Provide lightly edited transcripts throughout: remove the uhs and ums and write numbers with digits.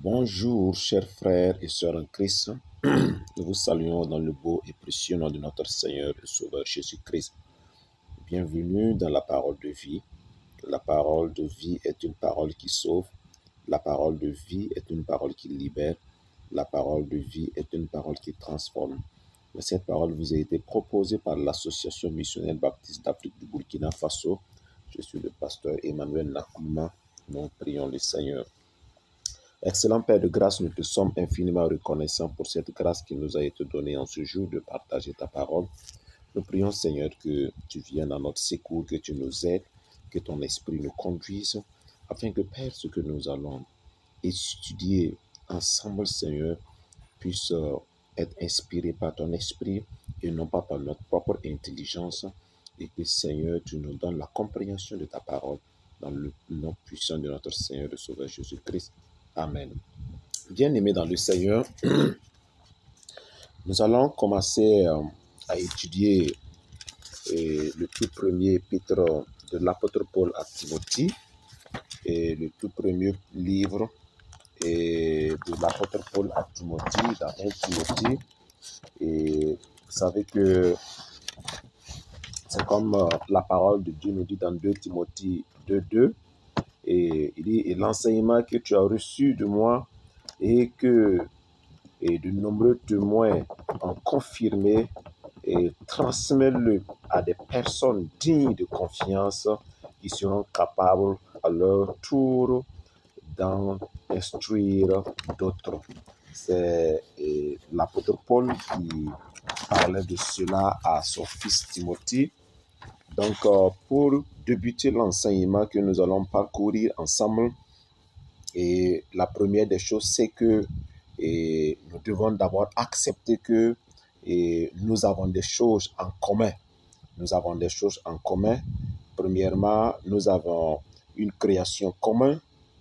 Bonjour, chers frères et sœurs en Christ. Nous vous saluons dans le beau et précieux nom de notre Seigneur et Sauveur Jésus-Christ. Bienvenue dans la parole de vie. La parole de vie est une parole qui sauve. La parole de vie est une parole qui libère. La parole de vie est une parole qui transforme. Mais cette parole vous a été proposée par l'Association missionnaire baptiste d'Afrique du Burkina Faso. Je suis le pasteur Emmanuel Nakouma. Nous prions le Seigneur. Excellent Père de grâce, nous te sommes infiniment reconnaissants pour cette grâce qui nous a été donnée en ce jour de partager ta parole. Nous prions Seigneur que tu viennes à notre secours, que tu nous aides, que ton esprit nous conduise, afin que Père, ce que nous allons étudier ensemble Seigneur, puisse être inspiré par ton esprit et non pas par notre propre intelligence, et que Seigneur, tu nous donnes la compréhension de ta parole dans le nom puissant de notre Seigneur et Sauveur Jésus-Christ. Amen. Bien-aimés dans le Seigneur, nous allons commencer à étudier le tout premier épître de l'apôtre Paul à Timothée et le tout premier livre de l'apôtre Paul à Timothée, dans 1 Timothée. Et vous savez que c'est comme la parole de Dieu nous dit dans 2 Timothée 2:2. Et il dit, et l'enseignement que tu as reçu de moi et que de nombreux témoins ont confirmé, et transmets-le à des personnes dignes de confiance qui seront capables à leur tour d'en instruire d'autres. C'est l'apôtre Paul qui parlait de cela à son fils Timothée. Donc, pour débuter l'enseignement que nous allons parcourir ensemble, et la première des choses, c'est que nous devons d'abord accepter que nous avons des choses en commun. Nous avons des choses en commun. Premièrement, nous avons une création commune.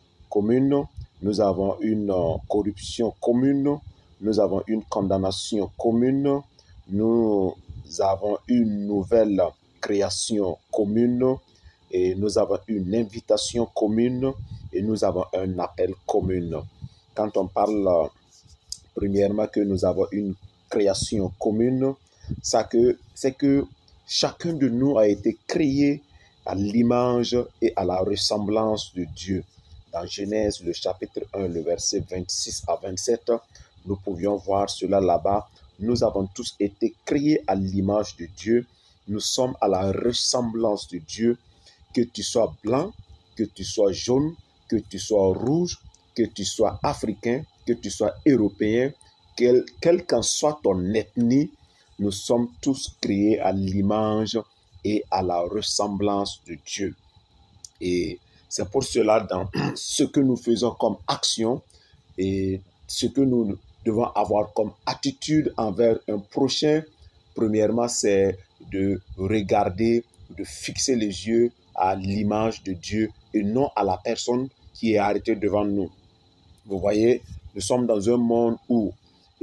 Nous avons une corruption commune. Nous avons une condamnation commune. Nous avons une nouvelle création commune. Et nous avons une invitation commune. Et nous avons un appel commun. Quand on parle premièrement que nous avons une création commune, c'est que chacun de nous a été créé à l'image et à la ressemblance de Dieu. Dans Genèse, le chapitre 1, le verset 26 à 27, nous pouvions voir cela là-bas. Nous avons tous été créés à l'image de Dieu. Nous sommes à la ressemblance de Dieu. Que tu sois blanc, que tu sois jaune, que tu sois rouge, que tu sois africain, que tu sois européen, quelle qu'en soit ton ethnie, nous sommes tous créés à l'image et à la ressemblance de Dieu. Et c'est pour cela, dans ce que nous faisons comme action et ce que nous devons avoir comme attitude envers un prochain, premièrement, c'est de regarder, de fixer les yeux à l'image de Dieu et non à la personne qui est arrêtée devant nous. Vous voyez, nous sommes dans un monde où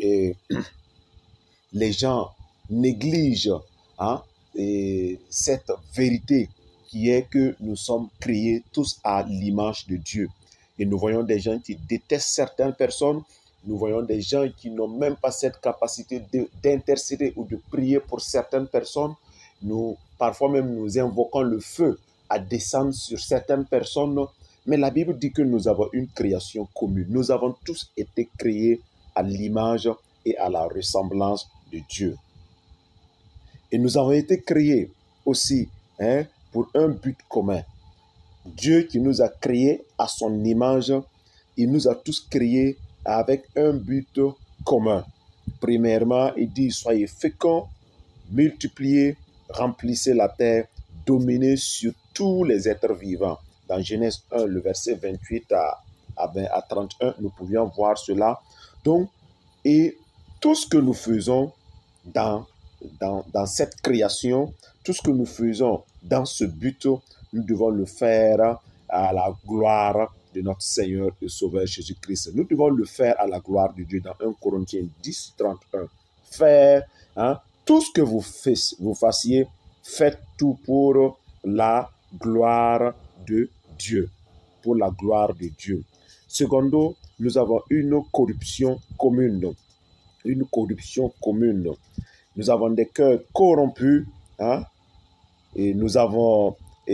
les gens négligent cette vérité qui est que nous sommes créés tous à l'image de Dieu. Et nous voyons des gens qui détestent certaines personnes. Nous voyons des gens qui n'ont même pas cette capacité d'intercéder ou de prier pour certaines personnes. Parfois même, nous invoquons le feu à descendre sur certaines personnes. Mais la Bible dit que nous avons une création commune. Nous avons tous été créés à l'image et à la ressemblance de Dieu. Et nous avons été créés aussi pour un but commun. Dieu qui nous a créés à son image, il nous a tous créés avec un but commun. Premièrement, il dit, soyez féconds, multipliez, remplissez la terre, dominez sur tous les êtres vivants. Dans Genèse 1, le verset 28 à 31, nous pouvions voir cela. Donc, et tout ce que nous faisons dans cette création, tout ce que nous faisons dans ce but, nous devons le faire à la gloire de notre Seigneur et Sauveur Jésus-Christ. Nous devons le faire à la gloire de Dieu dans 1 Corinthiens 10, 31. Faire tout ce que vous fassiez, faites tout pour la gloire de Dieu. Pour la gloire de Dieu. Secondo, nous avons une corruption commune. Une corruption commune. Nous avons des cœurs corrompus, hein, et nous avons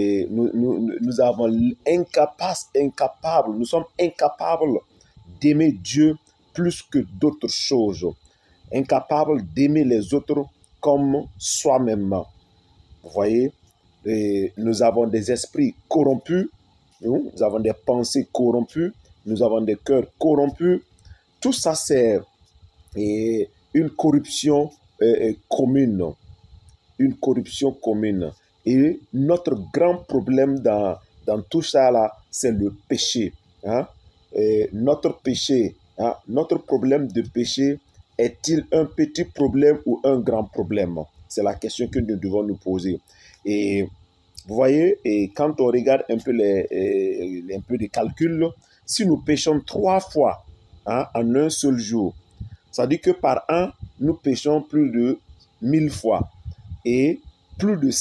incapables, nous sommes incapables d'aimer Dieu plus que d'autres choses, incapables d'aimer les autres comme soi-même. Vous voyez, et nous avons des esprits corrompus, nous avons des pensées corrompues, nous avons des cœurs corrompus. Tout ça, c'est une corruption commune. Une corruption commune. Et notre grand problème dans tout ça, là, c'est le péché. Hein? Notre péché, hein? Notre problème de péché, est-il un petit problème ou un grand problème? C'est la question que nous devons nous poser. Et vous voyez, et quand on regarde un peu un peu de calcul, si nous péchons 3 fois, hein, en un seul jour, ça dit que par an, nous péchons plus de 1000 fois et plus de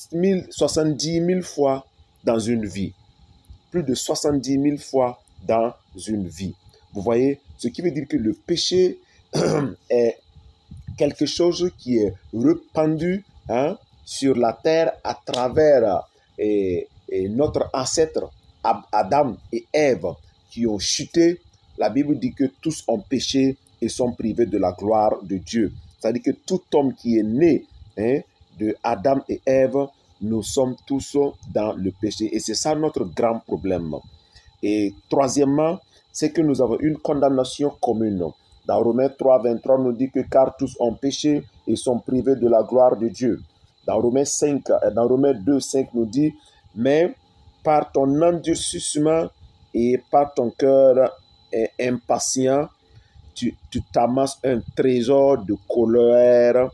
70 000 fois dans une vie. Plus de 70 000 fois dans une vie. Vous voyez, ce qui veut dire que le péché est quelque chose qui est répandu, hein, sur la terre à travers notre ancêtre Adam et Ève qui ont chuté. La Bible dit que tous ont péché et sont privés de la gloire de Dieu. C'est-à-dire que tout homme qui est né, hein, de Adam et Ève, nous sommes tous dans le péché. Et c'est ça notre grand problème. Et troisièmement, c'est que nous avons une condamnation commune. Dans Romains 3, 23, nous dit que car tous ont péché et sont privés de la gloire de Dieu. Dans Romains 2, 5 nous dit, mais par ton endurcissement et par ton cœur impatient, tu t'amasses un trésor de colère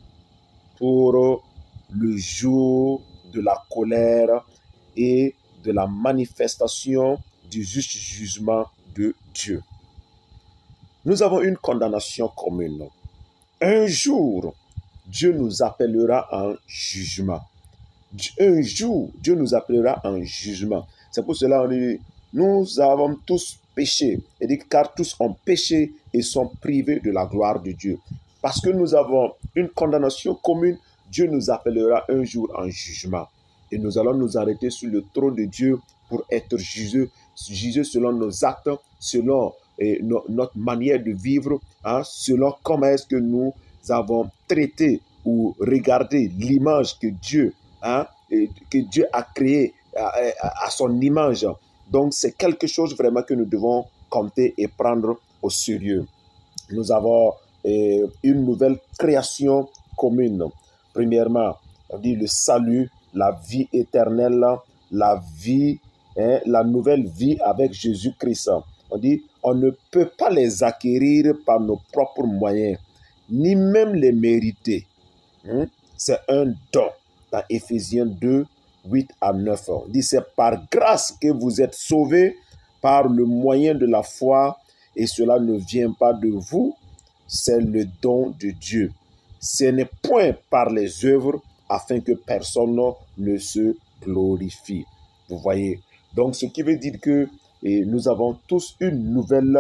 pour le jour de la colère et de la manifestation du juste jugement de Dieu. Nous avons une condamnation commune. Un jour, Dieu nous appellera en jugement. Un jour, Dieu nous appellera en jugement. C'est pour cela qu'on dit, nous avons tous péché. Et dit, car tous ont péché et sont privés de la gloire de Dieu. Parce que nous avons une condamnation commune, Dieu nous appellera un jour en jugement. Et nous allons nous arrêter sur le trône de Dieu pour être jugés selon nos actes, selon notre manière de vivre, hein, selon comment est-ce que nous avons traité ou regardé l'image que Dieu, hein, que Dieu a créée à son image. Donc, c'est quelque chose vraiment que nous devons compter et prendre au sérieux. Nous avons une nouvelle création commune. Premièrement, on dit le salut, la vie éternelle, la vie, hein, la nouvelle vie avec Jésus-Christ. On dit, on ne peut pas les acquérir par nos propres moyens, ni même les mériter. C'est un don. Dans Éphésiens 2, 8 à 9. On dit, c'est par grâce que vous êtes sauvés par le moyen de la foi, et cela ne vient pas de vous, c'est le don de Dieu. Ce n'est point par les œuvres, afin que personne ne se glorifie. Vous voyez? Donc, ce qui veut dire que nous avons tous une nouvelle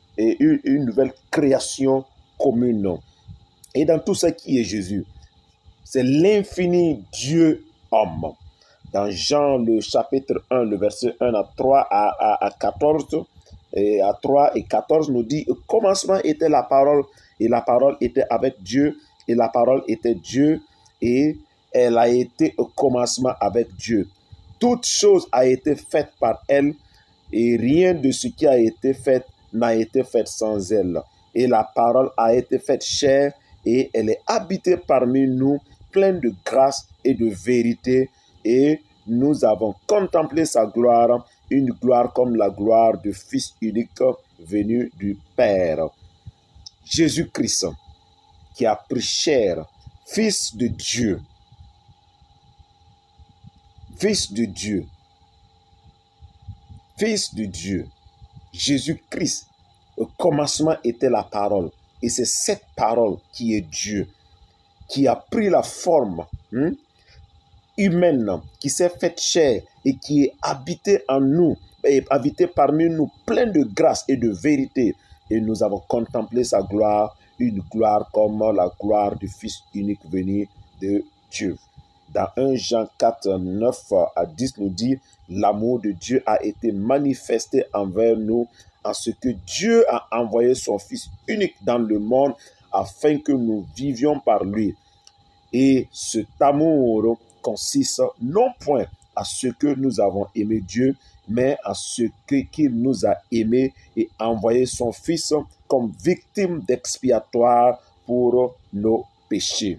création commune. Et dans tout ce qui est Jésus, c'est l'infini Dieu homme. Dans Jean, le chapitre 1, le verset 1 à 3 à 14, et à 3 et 14 nous dit, au commencement était la parole, et la parole était avec Dieu, et la parole était Dieu, et elle a été au commencement avec Dieu. Toute chose a été faite par elle, et rien de ce qui a été fait n'a été fait sans elle. Et la parole a été faite chair, et elle est habitée parmi nous, pleine de grâce et de vérité, et nous avons contemplé sa gloire, une gloire comme la gloire du Fils unique venu du Père. Jésus-Christ, qui a pris chair, Fils de Dieu. Fils de Dieu. Fils de Dieu. Jésus-Christ, au commencement était la parole. Et c'est cette parole qui est Dieu, qui a pris la forme humaine, qui s'est faite chair et qui est habité en nous, et habité parmi nous, plein de grâce et de vérité. Et nous avons contemplé sa gloire, une gloire comme la gloire du Fils unique venu de Dieu. Dans 1 Jean 4, 9 à 10 nous dit, l'amour de Dieu a été manifesté envers nous en ce que Dieu a envoyé son Fils unique dans le monde afin que nous vivions par lui. Et cet amour consiste non point à ce que nous avons aimé Dieu, mais à ce qu'il nous a aimés et envoyé son Fils comme victime d'expiatoire pour nos péchés.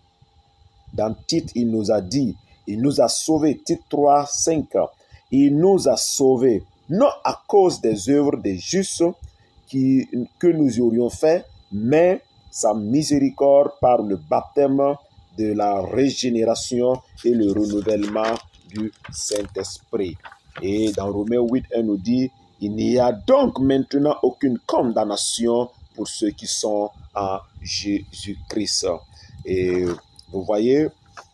Dans Tite, il nous a dit, il nous a sauvés, Tite 3, 5, il nous a sauvés, non à cause des œuvres des justes que nous aurions fait, mais sa miséricorde par le baptême de la régénération et le renouvellement du Saint-Esprit. Et dans Romains 8, 1 nous dit, il n'y a donc maintenant aucune condamnation pour ceux qui sont en Jésus-Christ. Et vous voyez,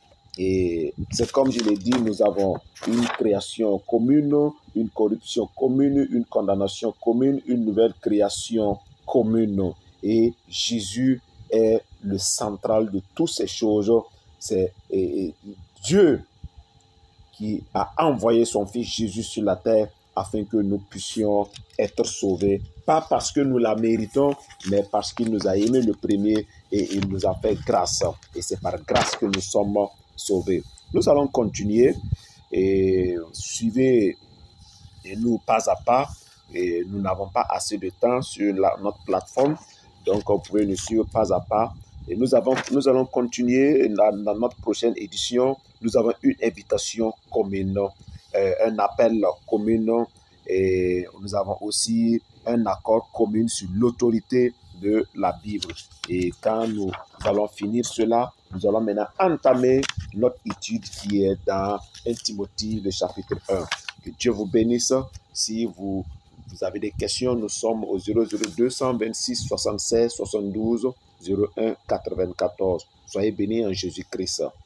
et c'est comme je l'ai dit, nous avons une création commune, une corruption commune, une condamnation commune, une nouvelle création commune. Et Jésus est le central de toutes ces choses. C'est Dieu qui a envoyé son Fils Jésus sur la terre afin que nous puissions être sauvés. Pas parce que nous la méritons, mais parce qu'il nous a aimés le premier et il nous a fait grâce. Et c'est par grâce que nous sommes sauvés. Nous allons continuer et suivez nous pas à pas. Et nous n'avons pas assez de temps sur notre plateforme, donc vous pouvez nous suivre pas à pas. Et nous allons continuer dans notre prochaine édition. Nous avons une invitation commune, un appel commun, et nous avons aussi un accord commun sur l'autorité de la Bible. Et quand nous allons finir cela, nous allons maintenant entamer notre étude qui est dans 1 Timothée, le chapitre 1. Que Dieu vous bénisse. Si vous avez des questions, nous sommes au 00226 76 72 01 94. Soyez bénis en Jésus-Christ.